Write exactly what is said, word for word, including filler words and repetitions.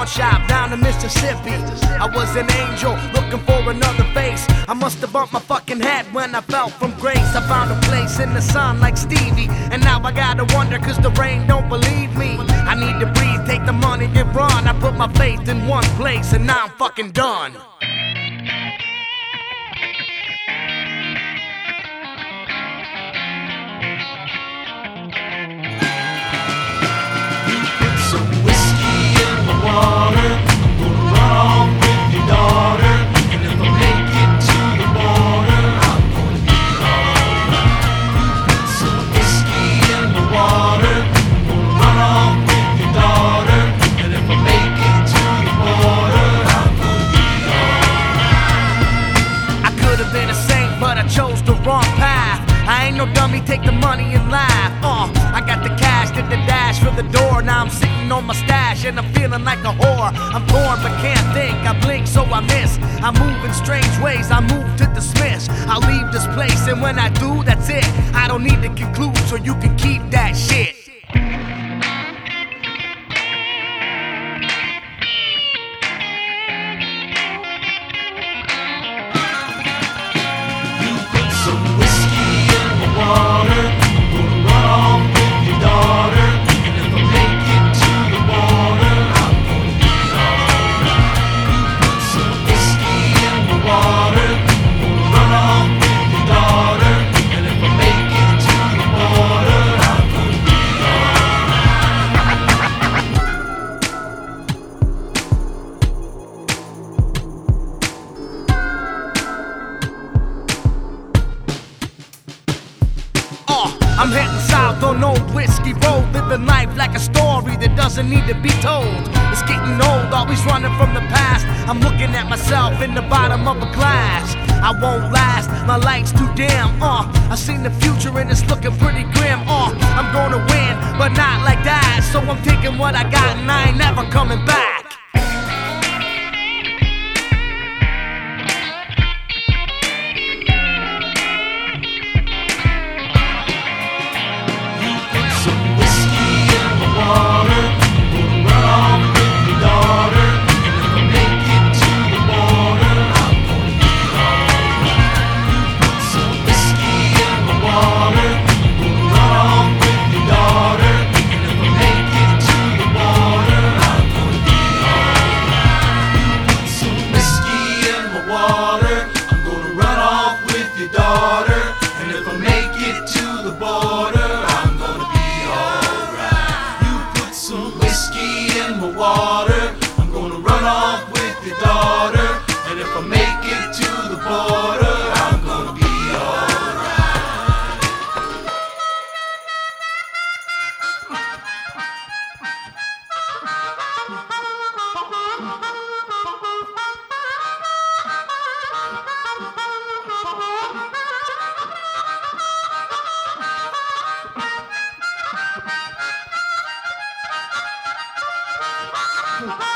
pawn shop down in Mississippi. I was an angel looking for another face. I must have bumped my fucking head when I fell from grace. I found a place in the sun like Stevie, and now I gotta wonder cause the rain don't believe me. I need to breathe, take the money and run. I put my faith in one place and now I'm fucking done. Chose the wrong path. I ain't no dummy, take the money and laugh. Uh, I got the cash, did the dash for the door. Now I'm sitting on my stash and I'm feeling like a whore. I'm torn but can't think, I blink so I miss. I move in strange ways, I move to dismiss. I'll leave this place and when I do, that's it. I don't need to conclude so you can keep that shit. I'm heading south on Old Whiskey Road, living life like a story that doesn't need to be told. It's getting old, always running from the past. I'm looking at myself in the bottom of a glass. I won't last, my light's too dim. Uh, I seen the future and it's looking pretty grim. Uh, I'm gonna win, but not like that. So I'm taking what I got and I ain't never coming back. Water, I'm gonna run off with your daughter, and if I make it to the border, I'm gonna be alright.